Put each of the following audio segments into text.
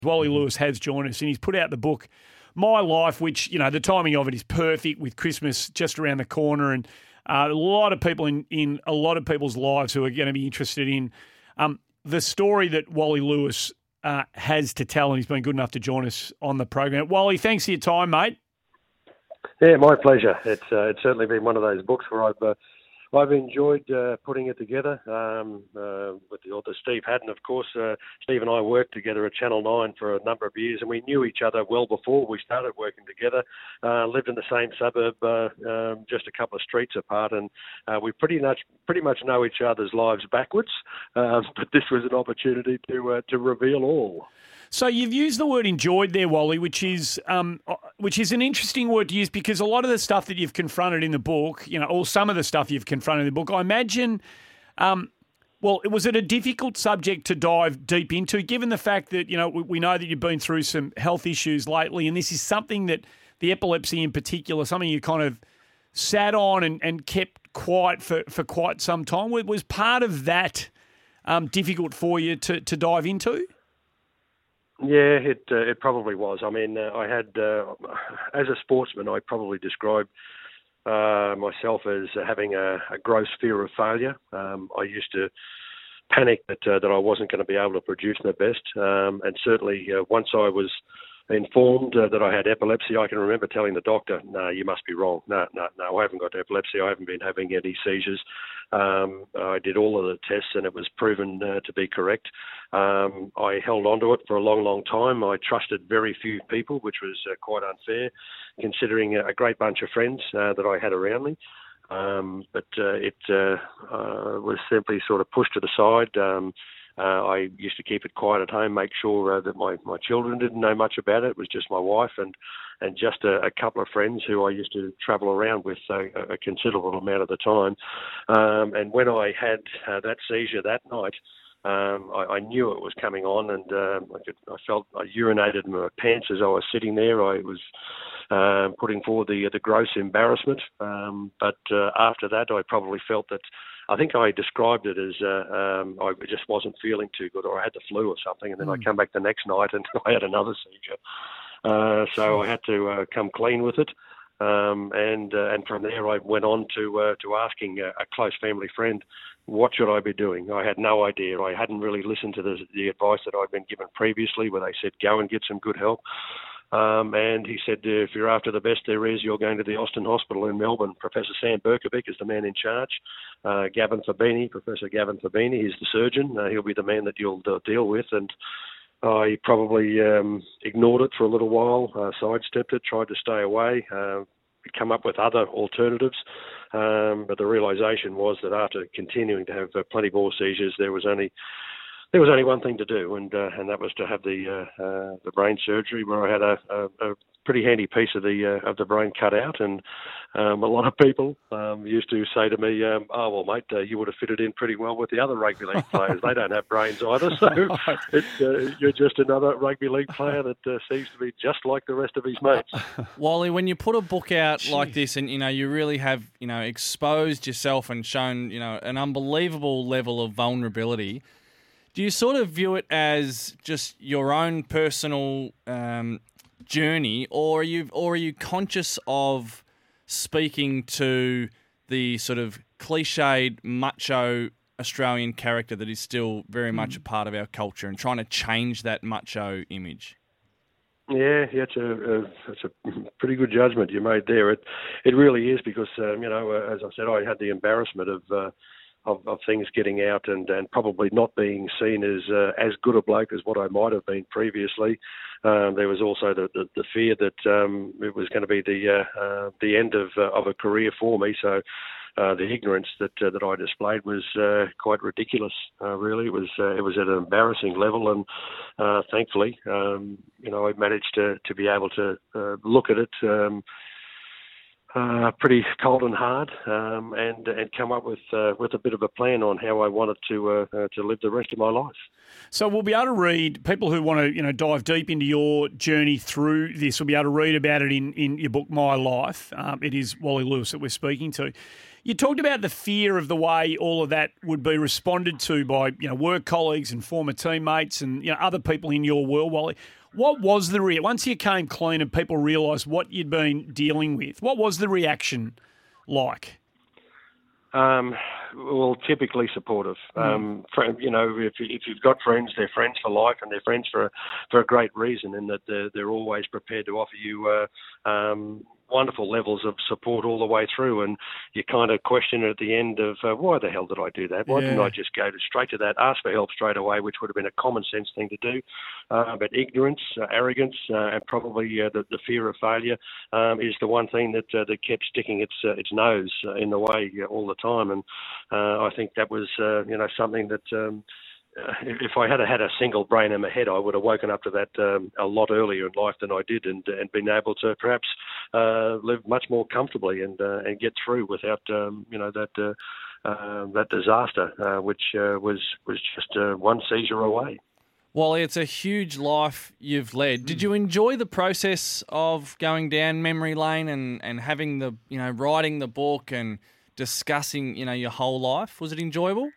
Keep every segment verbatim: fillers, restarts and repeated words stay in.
Wally Lewis has joined us, and he's put out the book My Life, which, you know, the timing of it is perfect with Christmas just around the corner, and uh, a lot of people in, in a lot of people's lives who are going to be interested in um, the story that Wally Lewis uh, has to tell, and he's been good enough to join us on the program. Wally, thanks for your time, mate. Yeah, my pleasure. It's uh, it's certainly been one of those books where I've uh, I've enjoyed uh, putting it together um, uh, with the author Steve Haddon, of course. Uh, Steve and I worked together at Channel nine for a number of years, and we knew each other well before we started working together. Uh, lived in the same suburb, uh, um, just a couple of streets apart, and uh, we pretty much pretty much know each other's lives backwards. Uh, but this was an opportunity to uh, to reveal all. So you've used the word enjoyed there, Wally, which is um, which is an interesting word to use because a lot of the stuff that you've confronted in the book, you know, or some of the stuff you've confronted in the book, I imagine, um, well, was it a difficult subject to dive deep into, given the fact that, you know, we know that you've been through some health issues lately, and this is something that the epilepsy in particular, something you kind of sat on and, and kept quiet for, for quite some time. Was part of that um, difficult for you to, to dive into? Yeah, it uh, it probably was. I mean, uh, I had, uh, as a sportsman, I probably described uh, myself as having a, a gross fear of failure. Um, I used to panic that uh, that I wasn't going to be able to produce my best, um, and certainly uh, once I was informed uh, that I had epilepsy, I can remember telling the doctor, "No, you must be wrong. No, no, no, I haven't got epilepsy. I haven't been having any seizures." Um, I did all of the tests, and it was proven uh, to be correct. Um, I held on to it for a long, long time. I trusted very few people, which was uh, quite unfair, considering a great bunch of friends uh, that I had around me. Um, but uh, it uh, uh, was simply sort of pushed to the side. Um, Uh, I used to keep it quiet at home, make sure uh, that my, my children didn't know much about it. It was just my wife and, and just a, a couple of friends who I used to travel around with a, a considerable amount of the time. Um, and when I had uh, that seizure that night, um, I, I knew it was coming on, and um, I, could, I felt I urinated in my pants as I was sitting there. I was uh, putting forward the, the gross embarrassment. Um, but uh, after that, I probably felt that I think I described it as uh, um, I just wasn't feeling too good, or I had the flu or something, and then mm. I come back the next night and I had another seizure. Uh, so I had to uh, come clean with it, um, and uh, and from there I went on to uh, to asking a, a close family friend, what should I be doing? I had no idea. I hadn't really listened to the, the advice that I'd been given previously, where they said go and get some good help. Um, and he said, if you're after the best there is, you're going to the Austin Hospital in Melbourne. Professor Sam Berkovic is the man in charge. Uh, Gavin Fabini, Professor Gavin Fabini, he's the surgeon. Uh, he'll be the man that you'll uh, deal with. And I probably um, ignored it for a little while, uh, sidestepped it, tried to stay away, uh, come up with other alternatives. Um, but the realisation was that after continuing to have uh, plenty more seizures, there was only There was only one thing to do, and uh, and that was to have the uh, uh, the brain surgery, where I had a, a, a pretty handy piece of the uh, of the brain cut out. And um, a lot of people um, used to say to me, um, "Oh well, mate, uh, you would have fitted in pretty well with the other rugby league players. They don't have brains either, so it's, uh, you're just another rugby league player that uh, seems to be just like the rest of his mates." Wally, when you put a book out Jeez. like this, and you know you really have you know exposed yourself and shown you know an unbelievable level of vulnerability. Do you sort of view it as just your own personal um, journey, or are you or are you conscious of speaking to the sort of cliched macho Australian character that is still very much a part of our culture, and trying to change that macho image? Yeah, yeah, it's a, a it's a pretty good judgment you made there. It it really is, because um, you know, as I said, I had the embarrassment of. Uh, Of, of things getting out and, and probably not being seen as uh, as good a bloke as what I might have been previously. Um, there was also the, the, the fear that um, it was going to be the uh, uh, the end of uh, of a career for me. So uh, the ignorance that uh, that I displayed was uh, quite ridiculous. Uh, really, it was uh, it was at an embarrassing level, and uh, thankfully, um, you know, I managed to to be able to uh, look at it. Um, Uh, pretty cold and hard, um, and and come up with uh, with a bit of a plan on how I wanted to uh, uh, to live the rest of my life. So we'll be able to read, people who want to you know dive deep into your journey through this will be able to read about it in, in your book My Life. Um, it is Wally Lewis that we're speaking to. You talked about the fear of the way all of that would be responded to by, you know, work colleagues and former teammates and, you know, other people in your world, Wally. What was the re- once you came clean and people realised what you'd been dealing with? What was the reaction like? Um, well, typically supportive. Mm. Um, friend, you know, if if you've got friends, they're friends for life, and they're friends for for a great reason, in that they're, they're always prepared to offer you uh, um, wonderful levels of support all the way through. And you kind of question at the end of uh, why the hell did I do that? Why yeah. didn't I just go to straight to that, ask for help straight away, which would have been a common sense thing to do? Uh, but ignorance, uh, arrogance, uh, and probably uh, the, the fear of failure um, is the one thing that uh, that kept sticking its uh, its nose uh, in the way uh, all the time. And uh, I think that was uh, you know something that. Um, Uh, if I had had a single brain in my head, I would have woken up to that um, a lot earlier in life than I did, and and been able to perhaps uh, live much more comfortably and uh, and get through without um, you know that uh, uh, that disaster, uh, which uh, was was just uh, one seizure away. Wally, it's a huge life you've led. Did you enjoy the process of going down memory lane and, and having the you know writing the book and discussing you know your whole life? Was it enjoyable?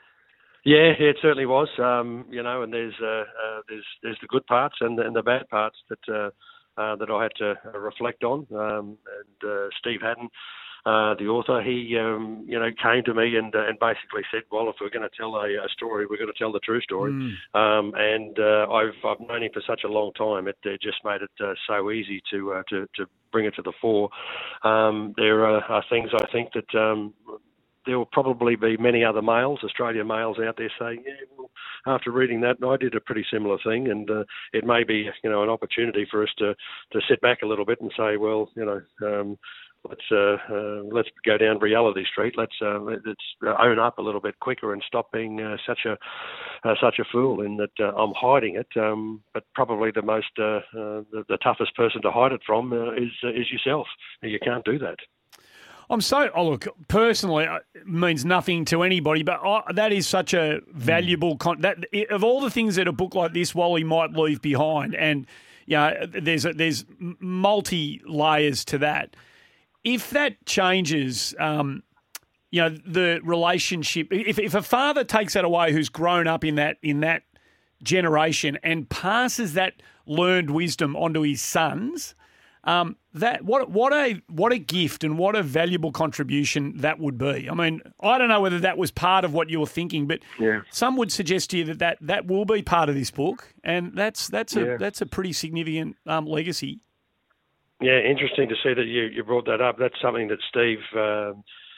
Yeah, it certainly was. Um, you know, and there's uh, uh, there's there's the good parts and, and the bad parts that uh, uh, that I had to reflect on. Um, and uh, Steve Haddon, uh, the author, he um, you know came to me and uh, and basically said, "Well, if we're going to tell a, a story, we're going to tell the true story." Mm. Um, and uh, I've I've known him for such a long time. It uh, just made it uh, so easy to uh, to to bring it to the fore. Um, there are, are things I think that. Um, There will probably be many other males, Australian males out there saying, yeah, well, after reading that, I did a pretty similar thing. And uh, it may be, you know, an opportunity for us to, to sit back a little bit and say, well, you know, um, let's uh, uh, let's go down reality street. Let's uh, let's own up a little bit quicker and stop being uh, such a uh, such a fool in that uh, I'm hiding it. Um, but probably the most uh, uh, the, the toughest person to hide it from uh, is uh, is yourself. You can't do that. I'm so, oh look, personally, it means nothing to anybody, but I, that is such a valuable, con- that of all the things that a book like this, Wally, might leave behind, and you know, there's a, there's multi layers to that. If that changes, um, you know, the relationship, if if a father takes that away who's grown up in that in that generation and passes that learned wisdom onto his sons. Um, that what what a what a gift and what a valuable contribution that would be. I mean, I don't know whether that was part of what you were thinking, but yeah. some would suggest to you that, that that will be part of this book, and that's that's a yeah. that's a pretty significant um, legacy. Yeah, interesting to see that you, you brought that up. That's something that Steve uh,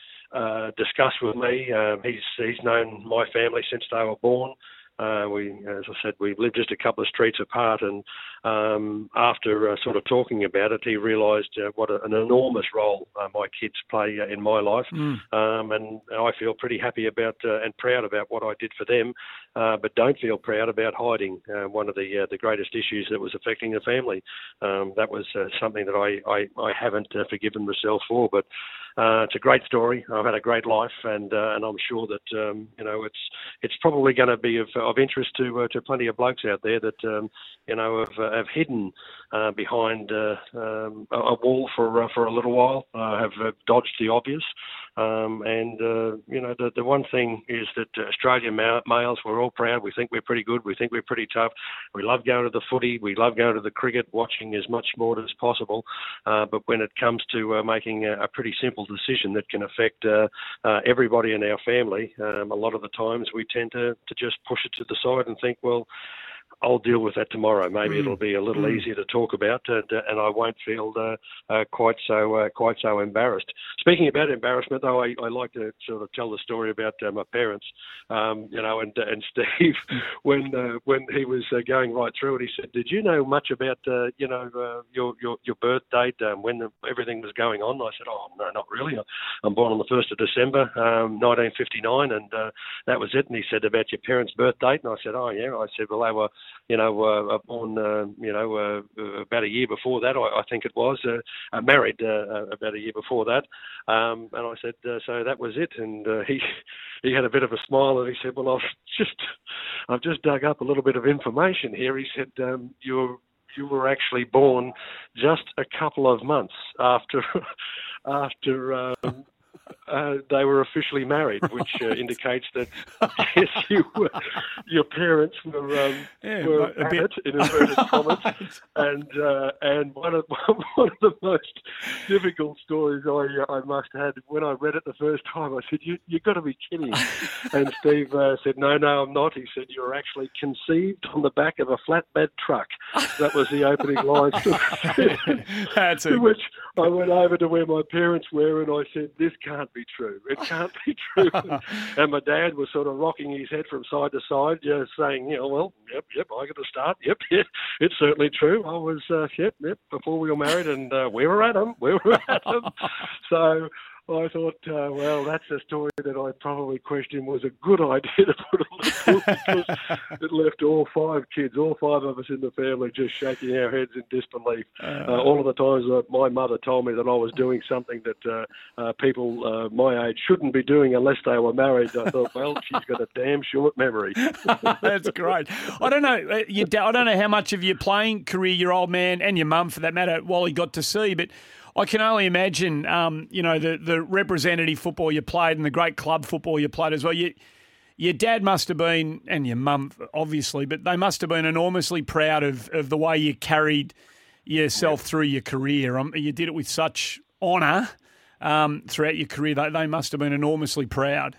uh, discussed with me. Uh, he's he's known my family since they were born. Uh, we, as I said, we lived just a couple of streets apart, and um, after uh, sort of talking about it, he realised uh, what a, an enormous role uh, my kids play uh, in my life, mm. um, and I feel pretty happy about uh, and proud about what I did for them, uh, but don't feel proud about hiding uh, one of the uh, the greatest issues that was affecting the family. Um, that was uh, something that I I, I haven't uh, forgiven myself for, but. Uh, it's a great story. I've had a great life, and uh, and I'm sure that um, you know it's it's probably going to be of, of interest to uh, to plenty of blokes out there that um, you know have, uh, have hidden uh, behind uh, um, a, a wall for uh, for a little while, uh, have, have dodged the obvious, um, and uh, you know the the one thing is that Australian ma- males, we're all proud. We think we're pretty good. We think we're pretty tough. We love going to the footy. We love going to the cricket, watching as much sport as possible. Uh, but when it comes to uh, making a, a pretty simple decision that can affect uh, uh, everybody in our family, um, a lot of the times we tend to, to just push it to the side and think, well, I'll deal with that tomorrow. Maybe mm. it'll be a little mm. easier to talk about, uh, and I won't feel uh, uh, quite so uh, quite so embarrassed. Speaking about embarrassment, though, I, I like to sort of tell the story about uh, my parents. Um, you know, and and Steve, when uh, when he was uh, going right through it, he said, "Did you know much about uh, you know uh, your your your birth date um, when the, everything was going on?" I said, "Oh no, not really. I'm born on the first of December, um, nineteen fifty-nine, and uh, that was it." And he said, "About your parents' birth date?" And I said, "Oh yeah." I said, "Well, they were." You know, uh, born, uh, you know, uh, about a year before that, I, I think it was, uh, uh, married uh, about a year before that. Um, and I said, uh, so that was it. And uh, he he had a bit of a smile and he said, well, I've just, I've just dug up a little bit of information here. He said, um, you're, you were actually born just a couple of months after, after, um, uh, they were officially married, which uh, indicates that yes, you were, your parents were um, Yeah, were a at bit- it in inverted commas, and uh, and one of one of the most difficult stories I I must have had when I read it the first time. I said, "You you got to be kidding!" And Steve uh, said, "No, no, I'm not." He said, "You were actually conceived on the back of a flatbed truck." That was the opening line. That's To a, which I went over to where my parents were and I said, "This can't be true. It can't be true." And my dad was sort of rocking his head from side to side, yeah, saying, "You know, well, yep, yep, I got to start. Yep, yeah, it's certainly true. I was, uh, yep, yep, before we were married, and uh, we were at them. We were at them." So I thought, uh, well, that's a story that I probably questioned was a good idea to put on the book, because it left all five kids, all five of us in the family, just shaking our heads in disbelief. Uh, all of the times that my mother told me that I was doing something that uh, uh, people uh, my age shouldn't be doing unless they were married, I thought, well, she's got a damn short memory. That's great. I don't know. uh, Your da- I don't know how much of your playing career your old man and your mum, for that matter, Wally, got to see, but I can only imagine, um, you know, the, the representative football you played and the great club football you played as well. You, your dad must have been, and your mum, obviously, but they must have been enormously proud of, of the way you carried yourself through your career. Um, you did it with such honour um, throughout your career. They, they must have been enormously proud.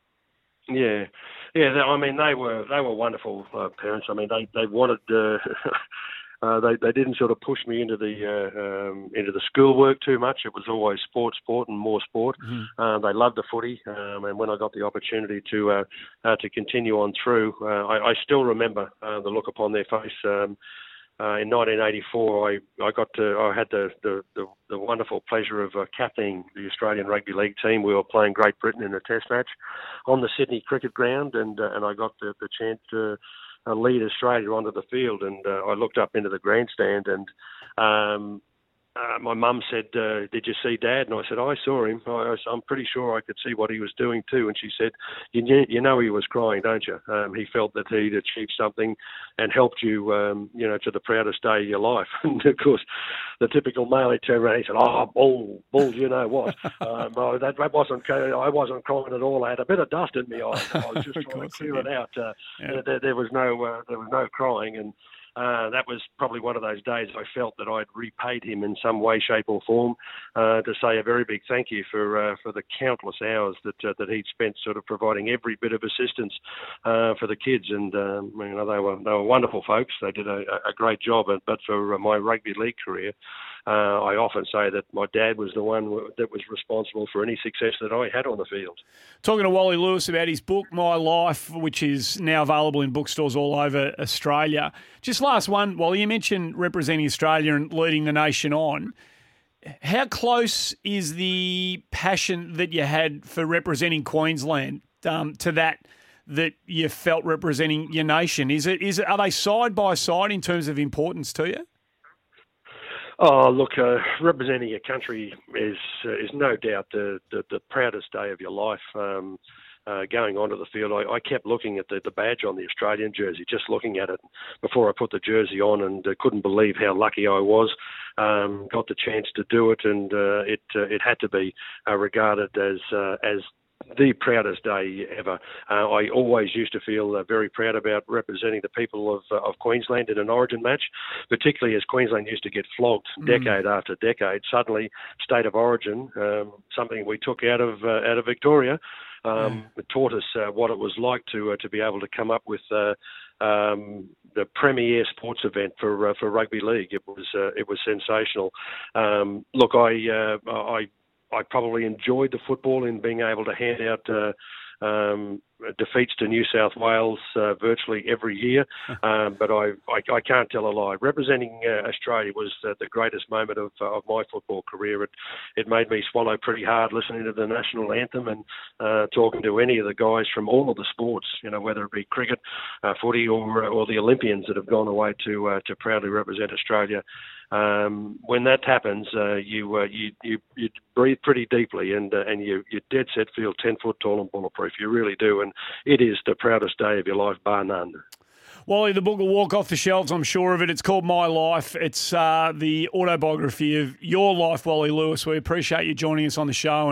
Yeah, yeah. they- I mean, they were they were wonderful uh, parents. I mean, they they wanted. Uh, Uh, they they didn't sort of push me into the uh, um, into the schoolwork too much. It was always sport, sport, and more sport. Mm-hmm. Uh, they loved the footy, um, and when I got the opportunity to uh, uh, to continue on through, uh, I, I still remember uh, the look upon their face. Um, uh, in nineteen eighty-four, I, I got to I had the the, the, the wonderful pleasure of uh, captaining the Australian Rugby League team. We were playing Great Britain in a Test match on the Sydney Cricket Ground, and uh, and I got the, the chance to Uh, lead Australia onto the field, and uh, I looked up into the grandstand, and um, uh, my mum said, uh, "Did you see Dad?" And I said, "I saw him. I, I'm pretty sure I could see what he was doing too." And she said, "You, you know he was crying, don't you? Um, he felt that he'd achieved something and helped you, um, you know, to the proudest day of your life." And of course, the typical male, he turned around and he said, "Oh, bull, bull, you know what? um, oh, that, that wasn't. I wasn't crying at all. I had a bit of dust in my eyes. I was just trying to clear it out. Uh, yeah. there, there was no, uh, there was no crying." And Uh, that was probably one of those days I felt that I'd repaid him in some way, shape, or form, uh, to say a very big thank you for uh, for the countless hours that uh, that he'd spent sort of providing every bit of assistance uh, for the kids. And um, you know, they were they were wonderful folks. They did a, a great job. But for my rugby league career, uh, I often say that my dad was the one that was responsible for any success that I had on the field. Talking to Wally Lewis about his book, My Life, which is now available in bookstores all over Australia. Just last one, Wally, you mentioned representing Australia and leading the nation on. How close is the passion that you had for representing Queensland um, to that that you felt representing your nation? Is it? Is it? Are they side by side in terms of importance to you? Oh, look, uh, representing your country is uh, is no doubt the, the, the proudest day of your life. Um, uh, going onto the field, I, I kept looking at the, the badge on the Australian jersey, just looking at it before I put the jersey on, and uh, couldn't believe how lucky I was. Um, got the chance to do it, and uh, it uh, it had to be uh, regarded as uh, as the proudest day ever. Uh, I always used to feel uh, very proud about representing the people of uh, of Queensland in an Origin match, particularly as Queensland used to get flogged mm. decade after decade. Suddenly, State of Origin, um, something we took out of uh, out of Victoria, um, yeah. it taught us uh, what it was like to uh, to be able to come up with Uh, Um, the premier sports event for uh, for rugby league. It was uh, it was sensational. Um, look, I uh, I I probably enjoyed the football in being able to hand out uh, um, defeats to New South Wales uh, virtually every year, um, but I, I I can't tell a lie. Representing uh, Australia was uh, the greatest moment of uh, of my football career. It it made me swallow pretty hard listening to the national anthem and uh, talking to any of the guys from all of the sports, you know, whether it be cricket, uh, footy, or or the Olympians that have gone away to uh, to proudly represent Australia. Um, when that happens, uh, you, uh, you you you breathe pretty deeply, and uh, and you you dead set feel ten foot tall and bulletproof. You really do, and it is the proudest day of your life, bar none. Wally, the book will walk off the shelves, I'm sure of it. It's called My Life. It's uh, the autobiography of your life, Wally Lewis. We appreciate you joining us on the show, and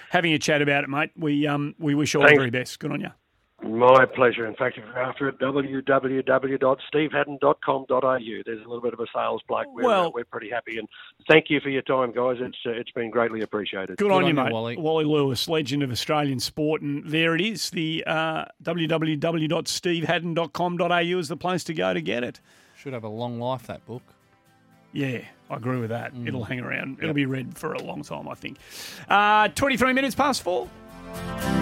having a chat about it, mate. We um we wish you all Thanks. the very best. Good on you. My pleasure. In fact, if you're after it, w w w dot steve haddon dot com dot a u. There's a little bit of a sales plug. We're, Well- uh, we're pretty happy. And thank you for your time, guys. It's uh, It's been greatly appreciated. Good, on, on you, you, mate. Wally. Wally Lewis, legend of Australian sport. And there it is. The uh, w w w dot steve haddon dot com dot a u is the place to go to get it. Should have a long life, that book. Yeah, I agree with that. It'll hang around. It'll be read for a long time, I think. Uh, twenty-three minutes past four.